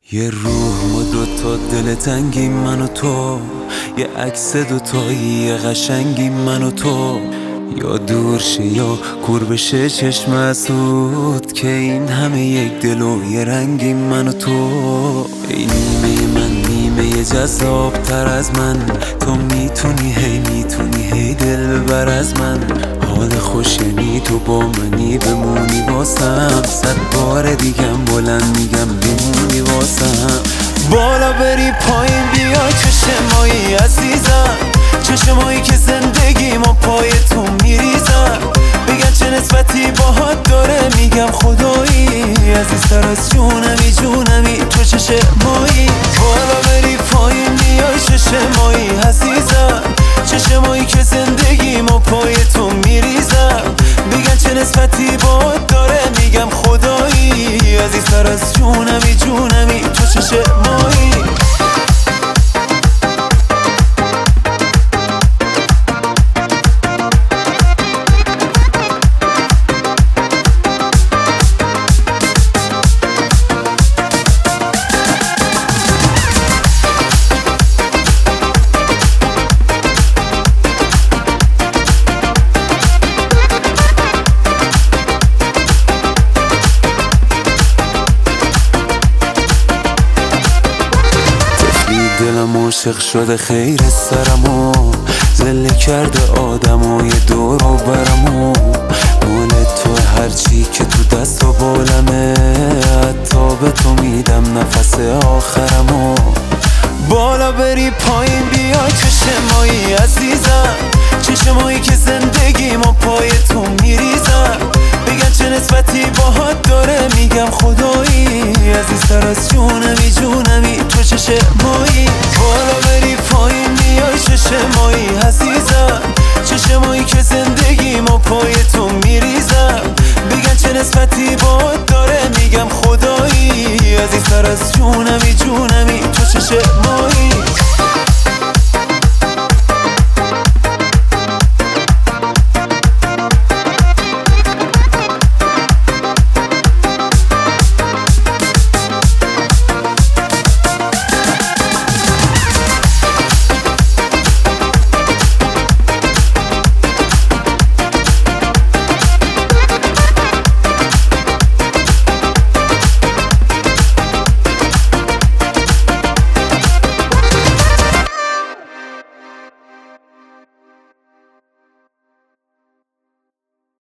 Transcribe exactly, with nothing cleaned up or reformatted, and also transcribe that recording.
یه روح و دوتا دل تنگی من و تو، یه عکس دوتایی یه قشنگی من و تو، یا دور شه یا کور بشه چشم اسود که این همه یک دل و یه رنگی من و تو. ای نیمه من نیمه یه جذاب تر از من، تو میتونی هی میتونی هی دل ببر از من. حال خوش یعنی تو با منی بمونی واسم، صد بار دیگم بلند میگم بمونی واسم. بالا بری پایین بیا چشمایی عزیزم، چشمایی که زندگیمو پای تو میریزم. بگن چه نسبتی باهات داره میگم خدایی، عزیزتر از جونمی جونمی تو چشمایی. بالا بری پایین بیای چشمایی عزیزم، چشمایی که زندگیمو پای تو میریزم. بگن چه نسبتی باهات داره میگم خدایی، عزیزتر از جونمی جونمی تو چشمایی. دلم عاشق شده خیر سرمو، زله کرده آدم و یه دور و برمو. مال تو هرچی که تو دست و بالمه، حتی به تو میدم نفس آخرمو. بالا بری پایین بیا چشمایی عزیزم، چشمایی که زندگیمو پای تو میریزم. بگن چه نسبتی باهات داره میگم خدایی، عزیزتر از جونمی جونمی تو چشمایی. بالا بری پایین بیای چشمایی عزیزم، چشمایی که زندگیمو پای تو میریزم. بگن چه نسبتی باهات داره میگم خدایی، عزیزتر از جونمی جونمی تو چشمایی.